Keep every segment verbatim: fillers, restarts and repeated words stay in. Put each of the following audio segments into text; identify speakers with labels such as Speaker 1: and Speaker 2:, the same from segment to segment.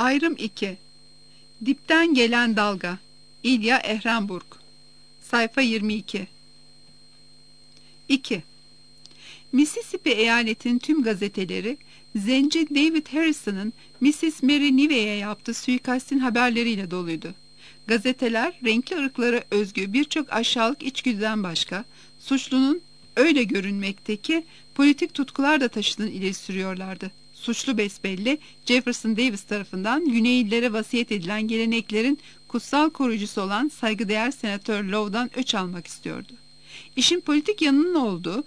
Speaker 1: Ayrım iki. Dipten gelen dalga. İlya Ehrenburg. Sayfa yirmi iki. iki. Mississippi eyaletinin tüm gazeteleri, zenci David Harrison'ın missis Mary Nive'ye yaptığı suikastin haberleriyle doluydu. Gazeteler, renkli ırklara özgü birçok aşağılık içgüdüden başka, suçlunun öyle görünmekteki politik tutkular da taşıdığını ileri sürüyorlardı. Suçlu besbelli, Jefferson Davis tarafından Güneylilere vasiyet edilen geleneklerin kutsal koruyucusu olan saygıdeğer Senatör Lowe'dan öç almak istiyordu. İşin politik yanının olduğu,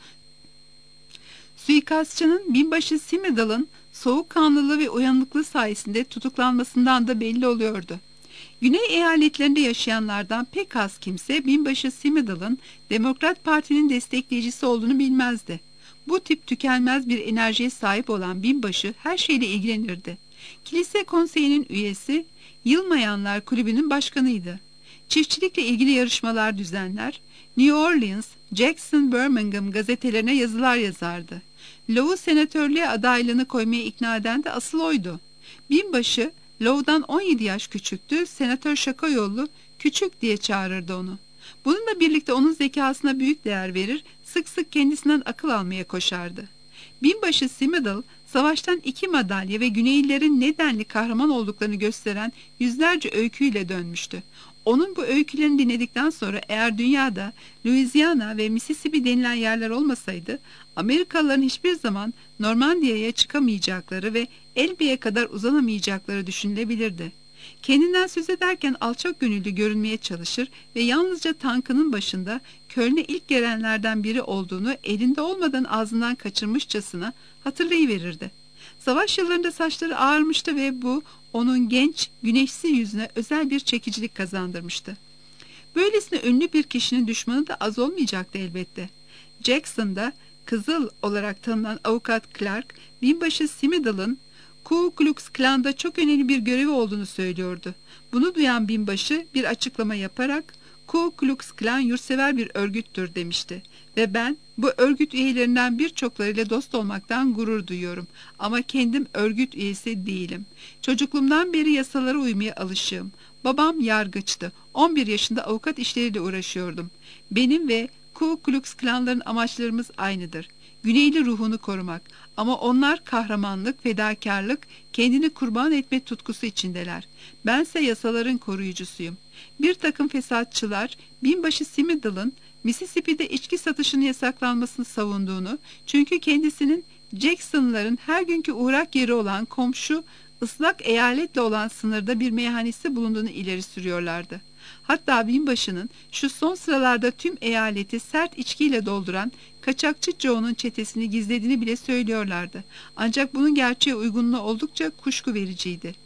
Speaker 1: suikastçının binbaşı Simidal'ın soğukkanlılığı ve uyanıklığı sayesinde tutuklanmasından da belli oluyordu. Güney eyaletlerinde yaşayanlardan pek az kimse binbaşı Simidal'ın Demokrat Parti'nin destekleyicisi olduğunu bilmezdi. Bu tip tükenmez bir enerjiye sahip olan binbaşı her şeyle ilgilenirdi. Kilise konseyinin üyesi, Yılmayanlar Kulübü'nün başkanıydı. Çiftçilikle ilgili yarışmalar düzenler, New Orleans, Jackson, Birmingham gazetelerine yazılar yazardı. Lowe'u senatörlüğe adaylığını koymaya ikna eden de asıl oydu. Binbaşı, Lowe'dan on yedi yaş küçüktü, senatör şaka yollu küçük diye çağırırdı onu. Bununla birlikte onun zekasına büyük değer verir, sık sık kendisinden akıl almaya koşardı. Binbaşı Simidal, savaştan iki madalya ve Güneylilerin nedenli kahraman olduklarını gösteren yüzlerce öyküyle dönmüştü. Onun bu öykülerini dinledikten sonra eğer dünyada Louisiana ve Mississippi denilen yerler olmasaydı, Amerikalıların hiçbir zaman Normandiya'ya çıkamayacakları ve Elbe'ye kadar uzanamayacakları düşünülebilirdi. Kendinden söz ederken alçak gönüllü görünmeye çalışır ve yalnızca tankının başında Köln'e ilk gelenlerden biri olduğunu elinde olmadan ağzından kaçırmışçasına hatırlayıverirdi. Savaş yıllarında saçları ağarmıştı ve bu onun genç, güneşli yüzüne özel bir çekicilik kazandırmıştı. Böylesine ünlü bir kişinin düşmanı da az olmayacaktı elbette. Jackson'da Kızıl olarak tanınan avukat Clark, binbaşı Simidal'ın Ku Klux Klan'da çok önemli bir görevi olduğunu söylüyordu. Bunu duyan binbaşı bir açıklama yaparak Ku Klux Klan yurtsever bir örgüttür demişti ve ben bu örgüt üyelerinden birçoklarıyla dost olmaktan gurur duyuyorum ama kendim örgüt üyesi değilim. Çocukluğumdan beri yasalara uymaya alışığım. Babam yargıçtı. on bir yaşında avukat işleriyle uğraşıyordum. Benim ve Ku Klux Klanların amaçlarımız aynıdır. Güneyli ruhunu korumak ama onlar kahramanlık, fedakarlık, kendini kurban etme tutkusu içindeler. Bense yasaların koruyucusuyum. Bir takım fesatçılar binbaşı Simidal'ın Mississippi'de içki satışının yasaklanmasını savunduğunu, çünkü kendisinin Jackson'ların her günkü uğrak yeri olan komşu ıslak eyaletle olan sınırda bir meyhanesi bulunduğunu ileri sürüyorlardı. Hatta binbaşının şu son sıralarda tüm eyaleti sert içkiyle dolduran kaçakçı Joe'nun çetesini gizlediğini bile söylüyorlardı. Ancak bunun gerçeğe uygunluğu oldukça kuşku vericiydi.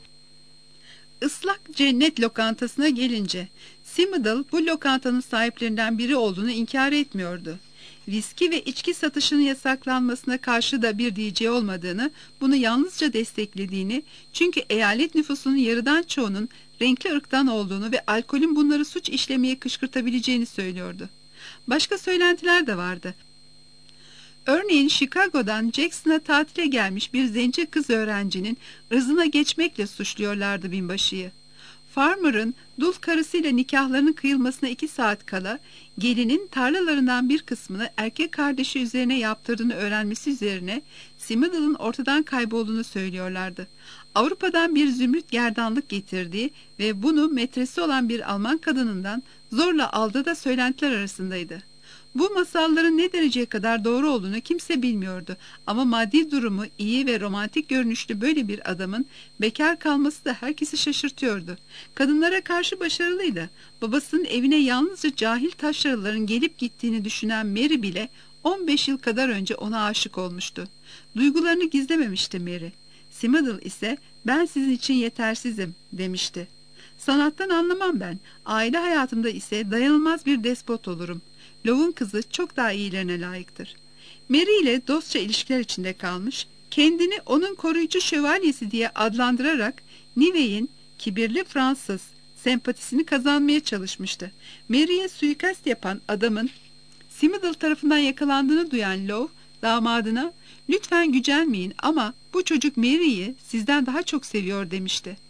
Speaker 1: Islak Cennet lokantasına gelince, Simidal bu lokantanın sahiplerinden biri olduğunu inkar etmiyordu. Viski ve içki satışının yasaklanmasına karşı da bir diyeceği olmadığını, bunu yalnızca desteklediğini, çünkü eyalet nüfusunun yarıdan çoğunun renkli ırktan olduğunu ve alkolün bunları suç işlemeye kışkırtabileceğini söylüyordu. Başka söylentiler de vardı. Örneğin Chicago'dan Jackson'a tatile gelmiş bir zenci kız öğrencinin ırzına geçmekle suçluyorlardı binbaşıyı. Farmer'ın dul karısıyla nikahlarının kıyılmasına iki saat kala gelinin tarlalarından bir kısmını erkek kardeşi üzerine yaptırdığını öğrenmesi üzerine Simidal'ın ortadan kaybolduğunu söylüyorlardı. Avrupa'dan bir zümrüt gerdanlık getirdiği ve bunu metresi olan bir Alman kadınından zorla aldığı da söylentiler arasındaydı. Bu masalların ne dereceye kadar doğru olduğunu kimse bilmiyordu ama maddi durumu iyi ve romantik görünüşlü böyle bir adamın bekar kalması da herkesi şaşırtıyordu. Kadınlara karşı başarılıydı. Babasının evine yalnızca cahil taşralıların gelip gittiğini düşünen Mary bile on beş yıl kadar önce ona aşık olmuştu. Duygularını gizlememişti Mary. Simidal ise ben sizin için yetersizim demişti. Sanattan anlamam ben. Aile hayatımda ise dayanılmaz bir despot olurum. Love'un kızı çok daha iyilerine layıktır. Mary ile dostça ilişkiler içinde kalmış, kendini onun koruyucu şövalyesi diye adlandırarak Nive'in kibirli Fransız sempatisini kazanmaya çalışmıştı. Mary'e suikast yapan adamın Simidal tarafından yakalandığını duyan Love, damadına "Lütfen gücenmeyin ama bu çocuk Mary'yi sizden daha çok seviyor" demişti.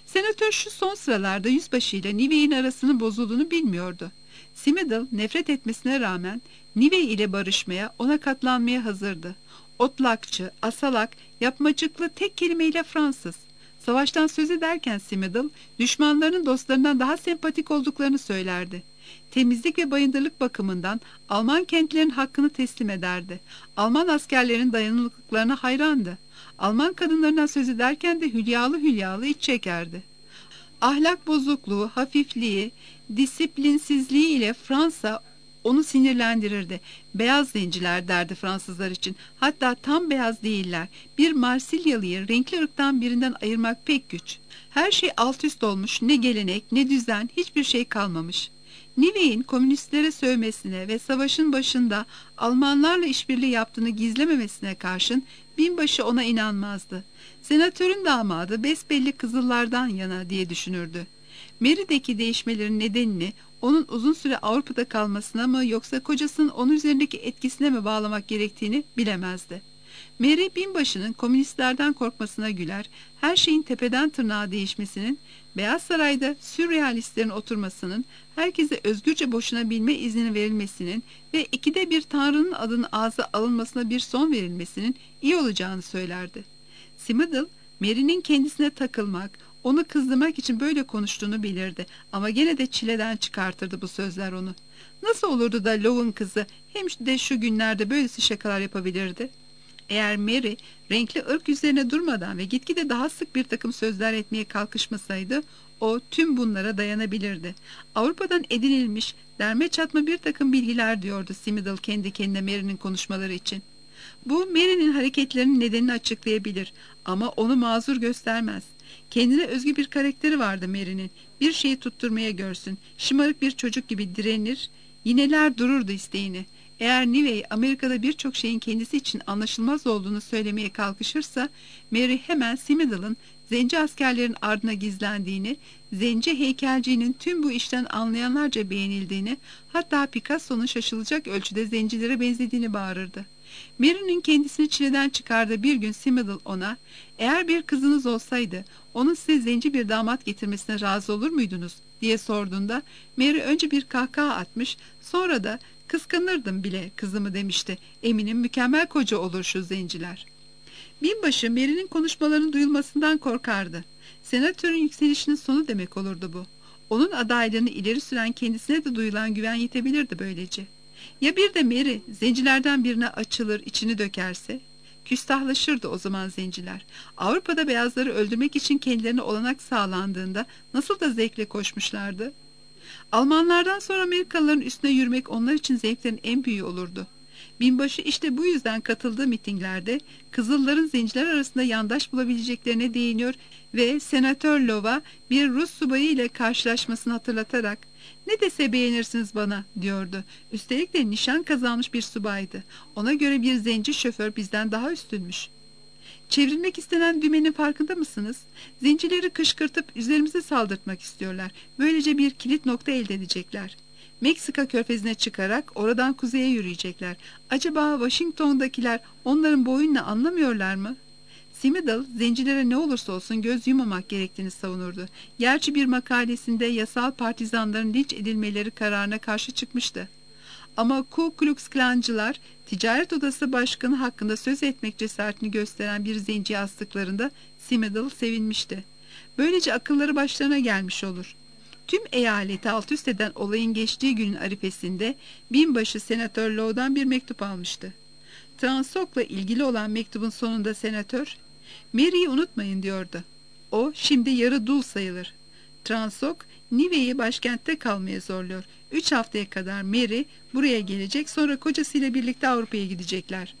Speaker 1: Senatör şu son sıralarda yüzbaşı ile Nivey'in arasının bozulduğunu bilmiyordu. Smithel nefret etmesine rağmen Nivey ile barışmaya, ona katlanmaya hazırdı. Otlakçı, asalak, yapmacıklı, tek kelimeyle Fransız. Savaştan söz ederken Smithel, düşmanlarının dostlarından daha sempatik olduklarını söylerdi. Temizlik ve bayındırlık bakımından Alman kentlerin hakkını teslim ederdi. Alman askerlerin dayanıklılıklarına hayrandı. Alman kadınlarından söz ederken de hülyalı hülyalı iç çekerdi. Ahlak bozukluğu, hafifliği, disiplinsizliği ile Fransa onu sinirlendirirdi. Beyaz zenciler derdi Fransızlar için. Hatta tam beyaz değiller. Bir Marsilyalıyı renkli ırktan birinden ayırmak pek güç. Her şey alt üst olmuş. Ne gelenek, ne düzen, hiçbir şey kalmamış. Nivey'in komünistlere sövmesine ve savaşın başında Almanlarla işbirliği yaptığını gizlememesine karşın binbaşı ona inanmazdı. Senatörün damadı besbelli Kızıllardan yana diye düşünürdü. Mary'deki değişmelerin nedenini onun uzun süre Avrupa'da kalmasına mı yoksa kocasının onun üzerindeki etkisine mi bağlamak gerektiğini bilemezdi. Mary binbaşının komünistlerden korkmasına güler, her şeyin tepeden tırnağa değişmesinin, Beyaz Saray'da sürrealistlerin oturmasının, herkese özgürce boşanabilme izni verilmesinin ve ikide bir Tanrı'nın adının ağza alınmasına bir son verilmesinin iyi olacağını söylerdi. Smithel, Mary'nin kendisine takılmak, onu kızdırmak için böyle konuştuğunu bilirdi ama gene de çileden çıkartırdı bu sözler onu. Nasıl olurdu da Love'ın kızı hem de şu günlerde böylesi şakalar yapabilirdi? Eğer Mary renkli ırk üzerine durmadan ve gitgide daha sık bir takım sözler etmeye kalkışmasaydı o tüm bunlara dayanabilirdi. Avrupa'dan edinilmiş derme çatma bir takım bilgiler diyordu Smithel kendi kendine Mary'nin konuşmaları için. Bu Mary'nin hareketlerinin nedenini açıklayabilir ama onu mazur göstermez. Kendine özgü bir karakteri vardı Mary'nin. Bir şeyi tutturmaya görsün. Şımarık bir çocuk gibi direnir, yineler dururdu isteğini. Eğer Nivey Amerika'da birçok şeyin kendisi için anlaşılmaz olduğunu söylemeye kalkışırsa, Mary hemen Smithil'ın zenci askerlerin ardına gizlendiğini, zenci heykelciğinin tüm bu işten anlayanlarca beğenildiğini, hatta Picasso'nun şaşılacak ölçüde zencilere benzediğini bağırırdı. Mary'nin kendisini çileden çıkardığı bir gün Smithil ona, eğer bir kızınız olsaydı, onun size zenci bir damat getirmesine razı olur muydunuz diye sorduğunda, Mary önce bir kahkaha atmış, sonra da kıskanırdım bile kızımı demişti. Eminim mükemmel koca olur şu zenciler. Binbaşı Mary'nin konuşmalarının duyulmasından korkardı. Senatörün yükselişinin sonu demek olurdu bu. Onun adaylığını ileri süren kendisine de duyulan güven yetebilirdi böylece. Ya bir de Mary zencilerden birine açılır, içini dökerse? Küstahlaşırdı o zaman zenciler. Avrupa'da beyazları öldürmek için kendilerine olanak sağlandığında nasıl da zevkle koşmuşlardı. Almanlardan sonra Amerikalıların üstüne yürümek onlar için zevklerin en büyüğü olurdu. Binbaşı işte bu yüzden katıldığı mitinglerde Kızılların zenciler arasında yandaş bulabileceklerine değiniyor ve Senatör Love'a bir Rus subayı ile karşılaşmasını hatırlatarak "Ne dese beğenirsiniz bana" diyordu. Üstelik de nişan kazanmış bir subaydı. Ona göre bir zenci şoför bizden daha üstünmüş. Çevrilmek istenen dümenin farkında mısınız? Zencileri kışkırtıp üzerimize saldırtmak istiyorlar. Böylece bir kilit nokta elde edecekler. Meksika körfezine çıkarak oradan kuzeye yürüyecekler. Acaba Washington'dakiler onların bu oyununu anlamıyorlar mı? Smithil, zencilere ne olursa olsun göz yumamak gerektiğini savunurdu. Gerçi bir makalesinde yasal partizanların linç edilmeleri kararına karşı çıkmıştı. Ama Ku Klux Klancılar, ticaret odası başkanı hakkında söz etmek cesaretini gösteren bir zenciye astıklarında Smithil sevinmişti. Böylece akılları başlarına gelmiş olur. Tüm eyaleti alt üst eden olayın geçtiği günün arifesinde binbaşı Senatör Lowe'dan bir mektup almıştı. Transok'la ilgili olan mektubun sonunda senatör, "Mary'i unutmayın" diyordu. O şimdi yarı dul sayılır. Transok, Nivey'i başkentte kalmaya zorluyor. Üç haftaya kadar Mary buraya gelecek, sonra kocasıyla birlikte Avrupa'ya gidecekler.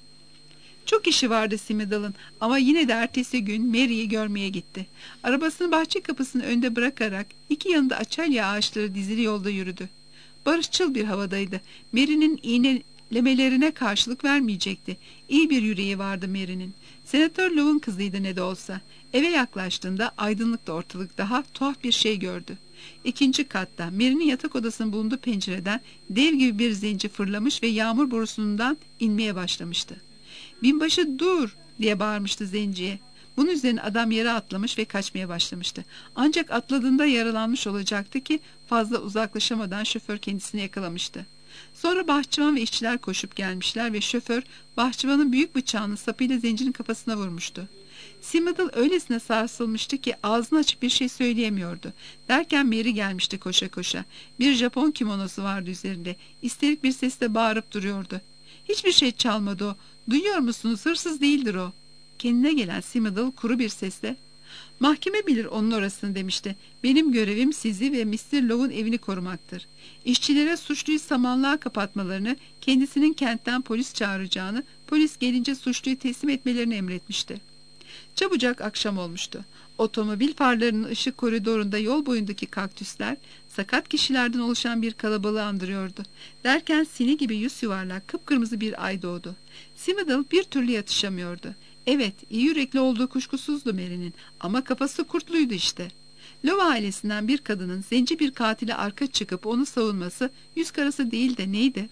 Speaker 1: Çok işi vardı Smithil'ın ama yine de ertesi gün Mary'i görmeye gitti. Arabasını bahçe kapısının önünde bırakarak iki yanında açalya ağaçları dizili yolda yürüdü. Barışçıl bir havadaydı. Mary'nin iğnelemelerine karşılık vermeyecekti. İyi bir yüreği vardı Mary'nin. Senatör Love'ın kızıydı ne de olsa. Eve yaklaştığında aydınlıkta ortalık daha tuhaf bir şey gördü. İkinci katta Mary'nin yatak odasının bulunduğu pencereden dev gibi bir zenci fırlamış ve yağmur borusundan inmeye başlamıştı. "Binbaşı dur!" diye bağırmıştı zenciye. Bunun üzerine adam yere atlamış ve kaçmaya başlamıştı. Ancak atladığında yaralanmış olacaktı ki fazla uzaklaşamadan şoför kendisini yakalamıştı. Sonra bahçıvan ve işçiler koşup gelmişler ve şoför bahçıvanın büyük bıçağını sapıyla zencinin kafasına vurmuştu. Simidal öylesine sarsılmıştı ki ağzını açıp bir şey söyleyemiyordu. Derken Mary gelmişti koşa koşa. Bir Japon kimonosu vardı üzerinde. İsterik bir sesle bağırıp duruyordu. Hiçbir şey çalmadı o. Duyuyor musunuz? Hırsız değildir o. Kendine gelen Simidal kuru bir sesle "Mahkeme bilir onun orasını," demişti. "Benim görevim sizi ve mister Lowe'un evini korumaktır. İşçilere suçluyu samanlığa kapatmalarını, kendisinin kentten polis çağıracağını, polis gelince suçluyu teslim etmelerini emretmişti." Çabucak akşam olmuştu. Otomobil farlarının ışık koridorunda yol boyundaki kaktüsler sakat kişilerden oluşan bir kalabalığı andırıyordu. Derken sini gibi yüz yuvarlak kıpkırmızı bir ay doğdu. Simidal bir türlü yatışamıyordu. Evet, iyi yürekli olduğu kuşkusuzdu Mary'nin, ama kafası kurtluydu işte. Lowe ailesinden bir kadının zenci bir katile arka çıkıp onu savunması yüz karası değil de neydi?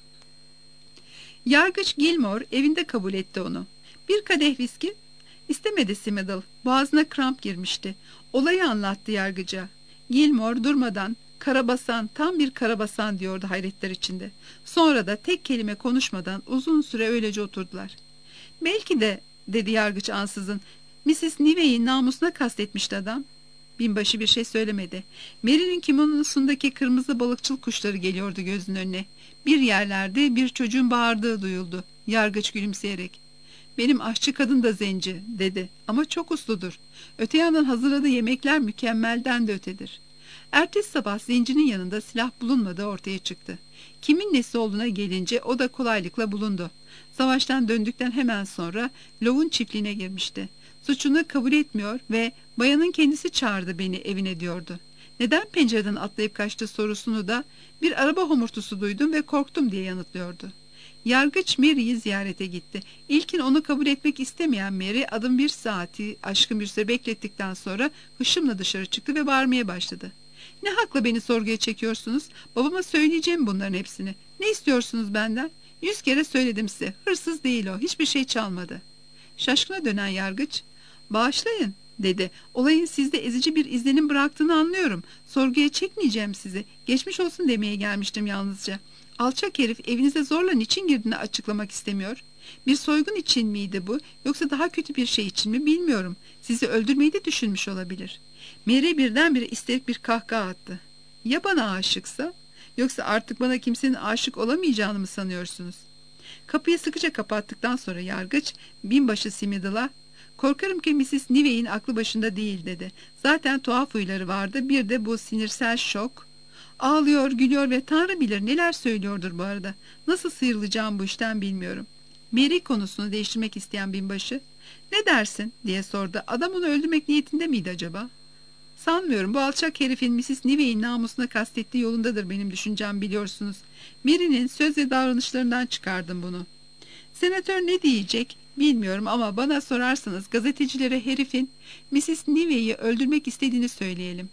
Speaker 1: Yargıç Gilmore evinde kabul etti onu. "Bir kadeh viski?" İstemedi Simidal. Boğazına kramp girmişti. Olayı anlattı yargıca. Gilmore durmadan "Karabasan, tam bir karabasan," diyordu hayretler içinde. Sonra da tek kelime konuşmadan uzun süre öylece oturdular. "Belki de," dedi yargıç ansızın, "missis Nivey'in namusuna kastetmişti adam." Binbaşı bir şey söylemedi. Mary'nin kimonosundaki kırmızı balıkçıl kuşları geliyordu gözünün önüne. Bir yerlerde bir çocuğun bağırdığı duyuldu. Yargıç gülümseyerek "Benim aşçı kadın da zenci," dedi, "ama çok usludur. Öte yandan hazırladığı yemekler mükemmelden de ötedir." Ertesi sabah zencinin yanında silah bulunmadığı ortaya çıktı. Kimin nesi olduğuna gelince o da kolaylıkla bulundu. Savaştan döndükten hemen sonra Lowe'un çiftliğine girmişti. Suçunu kabul etmiyor ve "Bayanın kendisi çağırdı beni evine," diyordu. Neden pencereden atlayıp kaçtı sorusunu da "Bir araba homurtusu duydum ve korktum," diye yanıtlıyordu. Yargıç Mary'i ziyarete gitti. İlkin onu kabul etmek istemeyen Mary adım bir saati aşkın bir süre beklettikten sonra hışımla dışarı çıktı ve bağırmaya başladı. "Ne hakla beni sorguya çekiyorsunuz? Babama söyleyeceğim bunların hepsini. Ne istiyorsunuz benden? Yüz kere söyledim size. Hırsız değil o. Hiçbir şey çalmadı." Şaşkına dönen yargıç "Bağışlayın," dedi. "Olayın sizde ezici bir izlenim bıraktığını anlıyorum. Sorguya çekmeyeceğim sizi. Geçmiş olsun demeye gelmiştim yalnızca. Alçak herif evinize zorla niçin girdiğini açıklamak istemiyor. Bir soygun için miydi bu, yoksa daha kötü bir şey için mi bilmiyorum. Sizi öldürmeyi de düşünmüş olabilir." Mary birdenbire isterik bir kahkaha attı. "Ya bana aşıksa? Yoksa artık bana kimsenin aşık olamayacağını mı sanıyorsunuz?" Kapıyı sıkıca kapattıktan sonra yargıç binbaşı Simidal'a "Korkarım ki missis Nivey'in aklı başında değil," dedi. "Zaten tuhaf huyları vardı, bir de bu sinirsel şok. Ağlıyor, gülüyor ve Tanrı bilir neler söylüyordur bu arada. Nasıl sıyrılacağım bu işten bilmiyorum." Mary konusunu değiştirmek isteyen binbaşı "Ne dersin?" diye sordu. "Adam onu öldürmek niyetinde miydi acaba?" "Sanmıyorum. Bu alçak herifin missis Nivey'in namusuna kastettiği yolundadır benim düşüncem, biliyorsunuz. Mary'nin söz ve davranışlarından çıkardım bunu. Senatör ne diyecek bilmiyorum, ama bana sorarsanız gazetecilere herifin missis Nivey'i öldürmek istediğini söyleyelim.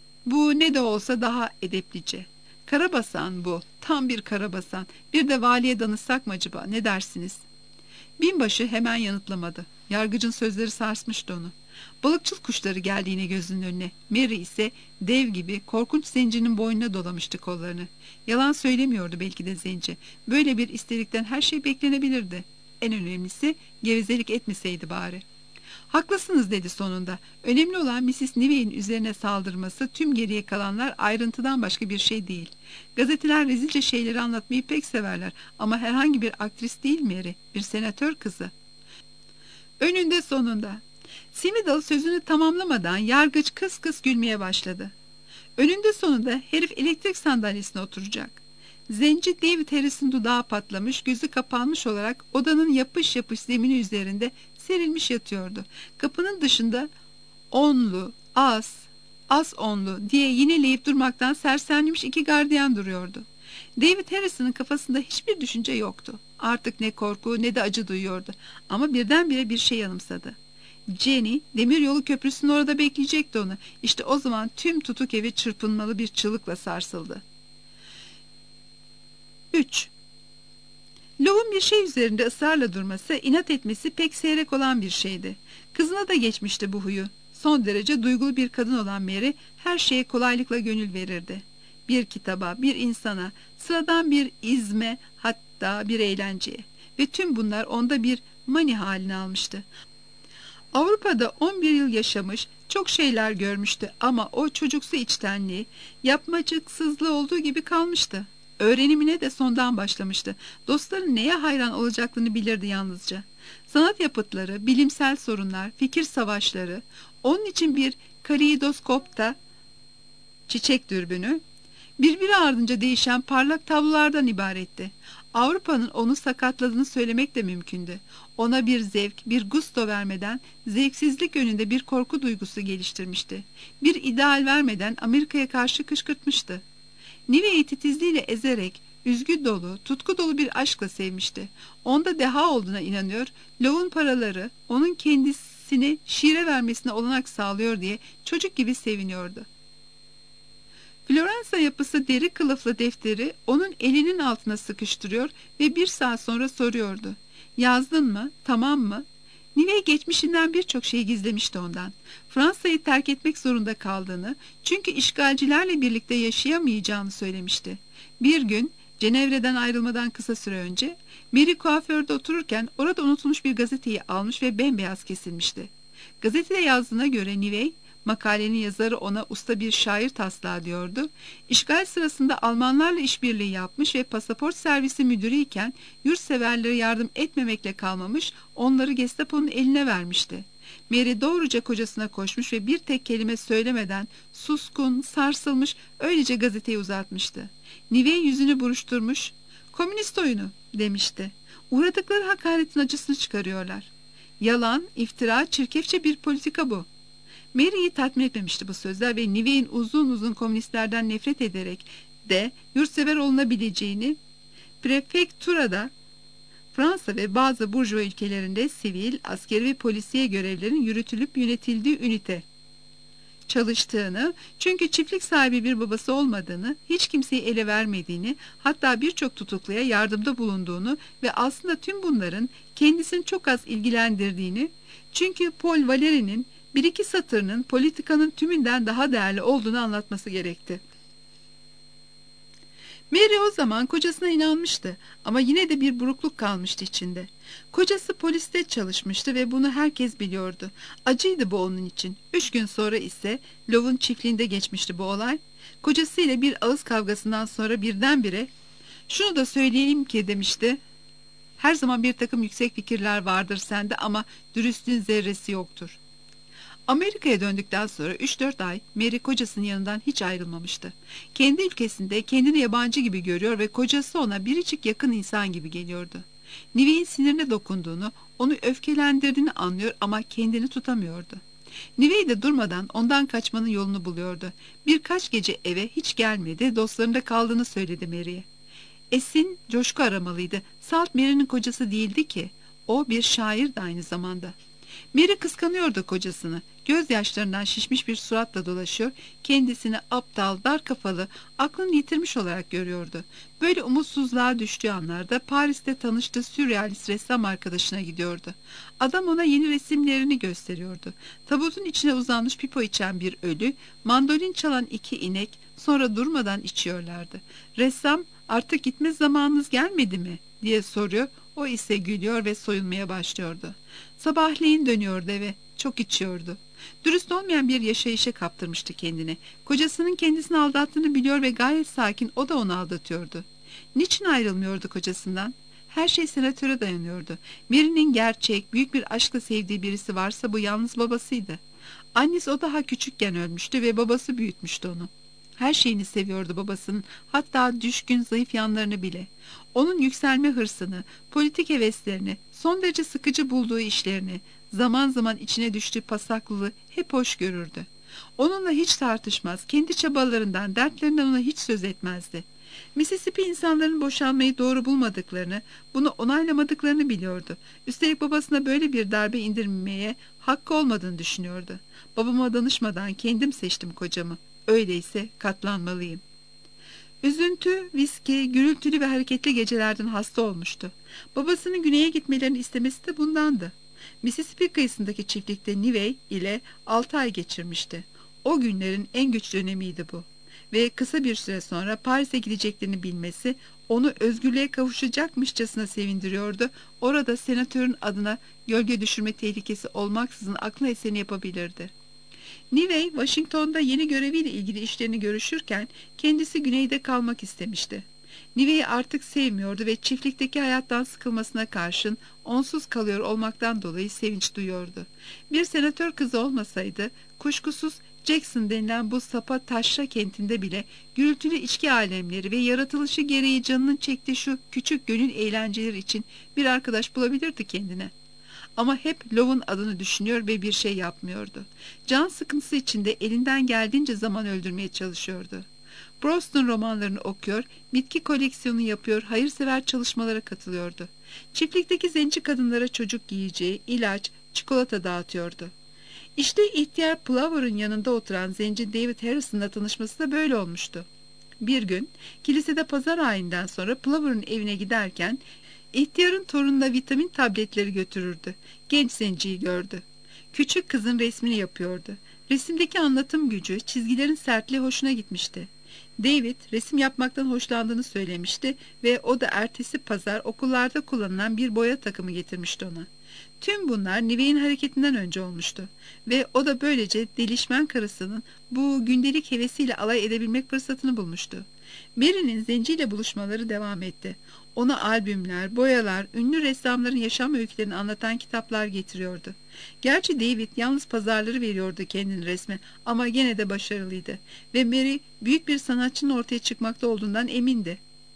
Speaker 1: Bu ne de olsa daha edeplice. Karabasan bu. Tam bir karabasan. Bir de valiye danışsak mı acaba? Ne dersiniz?" Binbaşı hemen yanıtlamadı. Yargıcın sözleri sarsmıştı onu. Balıkçıl kuşları geldi yine gözünün önüne. Mary ise dev gibi korkunç zencinin boynuna dolamıştı kollarını. Yalan söylemiyordu belki de zenci. Böyle bir isterikten her şey beklenebilirdi. En önemlisi gevezelik etmeseydi bari. "Haklısınız," dedi sonunda. "Önemli olan missis Nivey'in üzerine saldırması, tüm geriye kalanlar ayrıntıdan başka bir şey değil. Gazeteler rezilce şeyleri anlatmayı pek severler, ama herhangi bir aktris değil Mary, bir senatör kızı." Önünde sonunda. Simidal sözünü tamamlamadan yargıç kıs kıs gülmeye başladı. Önünde sonunda herif elektrik sandalyesine oturacak. Zenci David Harris'in dudağı patlamış, gözü kapanmış olarak odanın yapış yapış zemini üzerinde serilmiş yatıyordu. Kapının dışında "Onlu, az, az onlu," diye yineleyip durmaktan sersemlemiş iki gardiyan duruyordu. David Harris'in kafasında hiçbir düşünce yoktu. Artık ne korku ne de acı duyuyordu. Ama birdenbire bir şey anımsadı. Jenny demiryolu köprüsünün orada bekleyecekti onu. İşte o zaman tüm tutuk evi çırpınmalı bir çığlıkla sarsıldı. üç. Love'un bir şey üzerinde ısrarla durması, inat etmesi pek seyrek olan bir şeydi. Kızına da geçmişti bu huyu. Son derece duygulu bir kadın olan Mary her şeye kolaylıkla gönül verirdi. Bir kitaba, bir insana, sıradan bir izme, hatta bir eğlenceye. Ve tüm bunlar onda bir mani halini almıştı. Avrupa'da on bir yıl yaşamış, çok şeyler görmüştü ama o çocuksu içtenliği, yapmacıksızlığı olduğu gibi kalmıştı. Öğrenimine de sondan başlamıştı. Dostların neye hayran olacaklarını bilirdi yalnızca. Sanat yapıtları, bilimsel sorunlar, fikir savaşları, onun için bir kaleidoskopta çiçek dürbünü, birbiri ardınca değişen parlak tablolardan ibaretti. Avrupa'nın onu sakatladığını söylemek de mümkündü. Ona bir zevk, bir gusto vermeden zevksizlik yönünde bir korku duygusu geliştirmişti. Bir ideal vermeden Amerika'ya karşı kışkırtmıştı. Nive'yi titizliğiyle ezerek, üzgü dolu, tutku dolu bir aşkla sevmişti. Onda deha olduğuna inanıyor, Love'un paraları onun kendisini şiire vermesine olanak sağlıyor diye çocuk gibi seviniyordu. Floransa yapısı deri kılıflı defteri onun elinin altına sıkıştırıyor ve bir saat sonra soruyordu. Yazdın mı? Tamam mı? Nive geçmişinden birçok şeyi gizlemişti ondan. Fransa'yı terk etmek zorunda kaldığını, çünkü işgalcilerle birlikte yaşayamayacağını söylemişti. Bir gün, Cenevre'den ayrılmadan kısa süre önce, Mary kuaförde otururken orada unutulmuş bir gazeteyi almış ve bembeyaz kesilmişti. Gazetede yazdığına göre Nive, makalenin yazarı ona usta bir şair taslağı diyordu. İşgal sırasında Almanlarla işbirliği yapmış ve pasaport servisi müdürüyken yurtseverlere yardım etmemekle kalmamış, onları Gestapo'nun eline vermişti. Mary doğruca kocasına koşmuş ve bir tek kelime söylemeden suskun, sarsılmış, öylece gazeteyi uzatmıştı. Nive yüzünü buruşturmuş, "Komünist oyunu," demişti. "Uğradıkları hakaretin acısını çıkarıyorlar. Yalan, iftira, çirkefçe bir politika bu." Mary'i tatmin etmemişti bu sözler ve Nive'in uzun uzun komünistlerden nefret ederek de yurtsever olunabileceğini, prefekturada, Fransa ve bazı burjuva ülkelerinde sivil, askeri ve polisiye görevlerin yürütülüp yönetildiği ünite çalıştığını, çünkü çiftlik sahibi bir babası olmadığını, hiç kimseyi ele vermediğini, hatta birçok tutukluya yardımda bulunduğunu ve aslında tüm bunların kendisini çok az ilgilendirdiğini, çünkü Paul Valéry'nin bir iki satırının politikanın tümünden daha değerli olduğunu anlatması gerekti. Mary o zaman kocasına inanmıştı ama yine de bir burukluk kalmıştı içinde. Kocası poliste çalışmıştı ve bunu herkes biliyordu. Acıydı bu onun için. Üç gün sonra ise Love'un çiftliğinde geçmişti bu olay. Kocasıyla bir ağız kavgasından sonra birdenbire "Şunu da söyleyeyim ki," demişti, "her zaman bir takım yüksek fikirler vardır sende ama dürüstlüğün zerresi yoktur." Amerika'ya döndükten sonra üç dört ay Mary kocasının yanından hiç ayrılmamıştı. Kendi ülkesinde kendini yabancı gibi görüyor ve kocası ona biricik yakın insan gibi geliyordu. Nive'in sinirine dokunduğunu, onu öfkelendirdiğini anlıyor ama kendini tutamıyordu. Nive de durmadan ondan kaçmanın yolunu buluyordu. Birkaç gece eve hiç gelmedi, dostlarında kaldığını söyledi Mary'e. Esin coşku aramalıydı. Salt Mary'nin kocası değildi ki. O bir şairdi aynı zamanda. Mary kıskanıyordu kocasını. Gözyaşlarından şişmiş bir suratla dolaşıyor, kendisini aptal, dar kafalı, aklını yitirmiş olarak görüyordu. Böyle umutsuzluğa düştüğü anlarda Paris'te tanıştığı sürrealist ressam arkadaşına gidiyordu. Adam ona yeni resimlerini gösteriyordu. Tabutun içine uzanmış pipo içen bir ölü, mandolin çalan iki inek, sonra durmadan içiyorlardı. Ressam, "Artık gitme zamanınız gelmedi mi?" diye soruyor. O ise gülüyor ve soyunmaya başlıyordu. Sabahleyin dönüyordu eve. Çok içiyordu. Dürüst olmayan bir yaşayışa kaptırmıştı kendini. Kocasının kendisini aldattığını biliyor ve gayet sakin o da onu aldatıyordu. Niçin ayrılmıyordu kocasından? Her şey senatöre dayanıyordu. Mary'nin gerçek, büyük bir aşkla sevdiği birisi varsa bu yalnız babasıydı. Annesi o daha küçükken ölmüştü ve babası büyütmüştü onu. Her şeyini seviyordu babasının, hatta düşkün zayıf yanlarını bile. Onun yükselme hırsını, politik heveslerini, son derece sıkıcı bulduğu işlerini, zaman zaman içine düştüğü pasaklılığı hep hoş görürdü. Onunla hiç tartışmaz, kendi çabalarından, dertlerinden ona hiç söz etmezdi. Mississippi insanların boşanmayı doğru bulmadıklarını, bunu onaylamadıklarını biliyordu. Üstelik babasına böyle bir darbe indirmeye hakkı olmadığını düşünüyordu. "Babama danışmadan kendim seçtim kocamı. Öyleyse katlanmalıyım." Üzüntü, viski, gürültülü ve hareketli gecelerden hasta olmuştu. Babasının güneye gitmelerini istemesi de bundandı. Mississippi kıyısındaki çiftlikte Nivey ile altı ay geçirmişti. O günlerin en güç dönemiydi bu. Ve kısa bir süre sonra Paris'e gideceklerini bilmesi onu özgürlüğe kavuşacakmışçasına sevindiriyordu. Orada senatörün adına gölge düşürme tehlikesi olmaksızın aklına eseni yapabilirdi. Nivey, Washington'da yeni göreviyle ilgili işlerini görüşürken kendisi güneyde kalmak istemişti. Nivey'i artık sevmiyordu ve çiftlikteki hayattan sıkılmasına karşın onsuz kalıyor olmaktan dolayı sevinç duyuyordu. Bir senatör kızı olmasaydı kuşkusuz Jackson denilen bu sapa taşra kentinde bile gürültülü içki alemleri ve yaratılışı gereği canının çektiği şu küçük gönül eğlenceleri için bir arkadaş bulabilirdi kendine. Ama hep Love'un adını düşünüyor ve bir şey yapmıyordu. Can sıkıntısı içinde elinden geldiğince zaman öldürmeye çalışıyordu. Browston romanlarını okuyor, bitki koleksiyonu yapıyor, hayırsever çalışmalara katılıyordu. Çiftlikteki zenci kadınlara çocuk giyeceği, ilaç, çikolata dağıtıyordu. İşte ihtiyar Plover'ın yanında oturan zenci David Harrison'la tanışması da böyle olmuştu. Bir gün kilisede pazar ayinden sonra Plover'ın evine giderken ihtiyarın torununa vitamin tabletleri götürürdü. Genç zenciyi gördü. Küçük kızın resmini yapıyordu. Resimdeki anlatım gücü, çizgilerin sertliği hoşuna gitmişti. David resim yapmaktan hoşlandığını söylemişti ve o da ertesi pazar okullarda kullanılan bir boya takımı getirmişti ona. Tüm bunlar Nivey'in hareketinden önce olmuştu ve o da böylece delişmen karısının bu gündelik hevesiyle alay edebilmek fırsatını bulmuştu. Mary'nin zenciyle buluşmaları devam etti. Ona albümler, boyalar, ünlü ressamların yaşam öykülerini anlatan kitaplar getiriyordu. Gerçi David yalnız pazarları veriyordu kendini resme ama gene de başarılıydı ve Mary büyük bir sanatçının ortaya çıkmakta olduğundan emindi.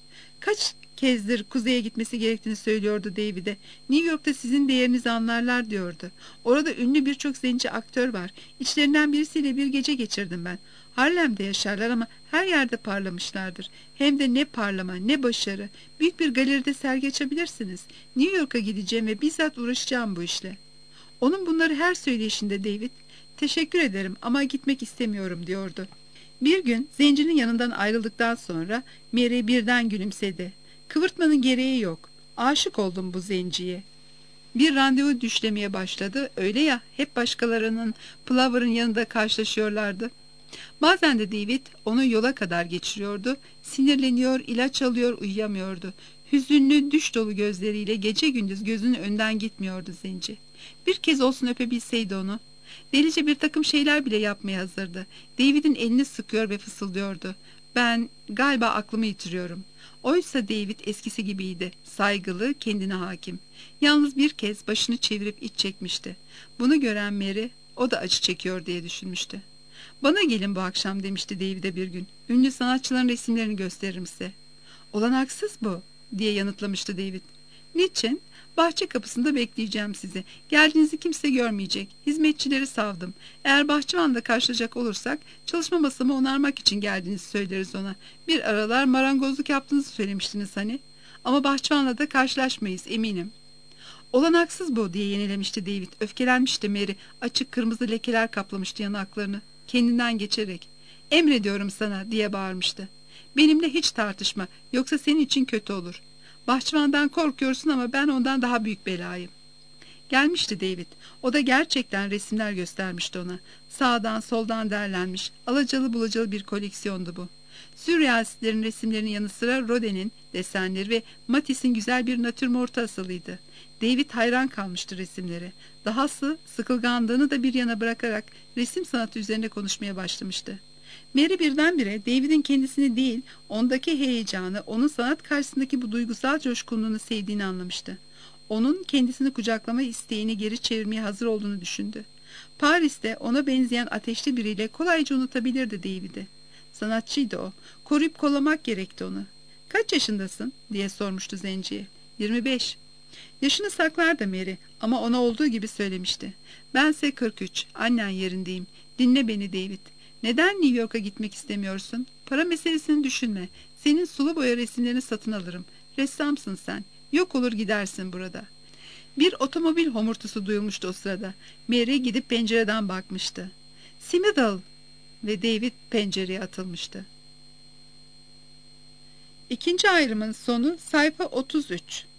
Speaker 1: Kaç kezdir kuzeye gitmesi gerektiğini söylüyordu David'e. New York'ta sizin değerinizi anlarlar diyordu. Orada ünlü birçok zenci aktör var. İçlerinden birisiyle bir gece geçirdim ben. Harlem'de yaşarlar ama her yerde parlamışlardır. Hem de ne parlama, ne başarı. Büyük bir galeride sergi açabilirsiniz. New York'a gideceğim ve bizzat uğraşacağım bu işle. Onun bunları her söyleyişinde David, teşekkür ederim ama gitmek istemiyorum diyordu. Bir gün zencinin yanından ayrıldıktan sonra Mary birden gülümsedi. Kıvırtmanın gereği yok. Aşık oldum bu zenciye. Bir randevu düşlemeye başladı. Öyle ya, hep başkalarının Plover'ın yanında karşılaşıyorlardı. Bazen de David onu yola kadar geçiriyordu. Sinirleniyor, ilaç alıyor, uyuyamıyordu. Hüzünlü, düş dolu gözleriyle gece gündüz gözünün önden gitmiyordu zenci. Bir kez olsun öpebilseydi onu. Delice bir takım şeyler bile yapmaya hazırdı. David'in elini sıkıyor ve fısıldıyordu. Ben galiba aklımı yitiriyorum. Oysa David eskisi gibiydi. Saygılı, kendine hakim. Yalnız bir kez başını çevirip iç çekmişti. Bunu gören Mary, o da acı çekiyor diye düşünmüştü. Bana gelin bu akşam demişti David'e bir gün. Ünlü sanatçıların resimlerini gösteririm size. Olanaksız bu diye yanıtlamıştı David. Niçin? Bahçe kapısında bekleyeceğim sizi. Geldiğinizi kimse görmeyecek. Hizmetçileri savdım. Eğer bahçıvanla karşılaşacak olursak çalışma masamı onarmak için geldiğinizi söyleriz ona. Bir aralar marangozluk yaptığınızı söylemiştiniz hani. Ama bahçıvanla da karşılaşmayız eminim. Olanaksız bu diye yenilemişti David. Öfkelenmişti Mary. Açık kırmızı lekeler kaplamıştı yanaklarını. Kendinden geçerek. Emrediyorum sana diye bağırmıştı. Benimle hiç tartışma. Yoksa senin için kötü olur. Bahçıvandan korkuyorsun ama ben ondan daha büyük belayım. Gelmişti David. O da gerçekten resimler göstermişti ona. Sağdan soldan derlenmiş, alacalı bulacalı bir koleksiyondu bu. Sürrealistlerin resimlerinin yanı sıra Rodin'in desenleri ve Matisse'in güzel bir natürmortu asılıydı. David hayran kalmıştı resimlere. Dahası sıkılganlığını da bir yana bırakarak resim sanatı üzerine konuşmaya başlamıştı. Mary birdenbire David'in kendisini değil, ondaki heyecanı, onun sanat karşısındaki bu duygusal coşkunluğunu sevdiğini anlamıştı. Onun kendisini kucaklama isteğini geri çevirmeye hazır olduğunu düşündü. Paris'te ona benzeyen ateşli biriyle kolayca unutabilirdi David'i. Sanatçıydı o. Koruyup kollamak gerekti onu. Kaç yaşındasın diye sormuştu zenciye. Yirmi beş. Yaşını saklardı Mary ama ona olduğu gibi söylemişti. Bense kırk üç. Annen yerindeyim. Dinle beni David. Neden New York'a gitmek istemiyorsun? Para meselesini düşünme. Senin sulu boya resimlerini satın alırım. Ressamsın sen. Yok olur gidersin burada. Bir otomobil homurtusu duyulmuştu o sırada. Mary gidip pencereden bakmıştı. Simidal! Ve David pencereye atılmıştı. İkinci ayrımın sonu sayfa otuz üç.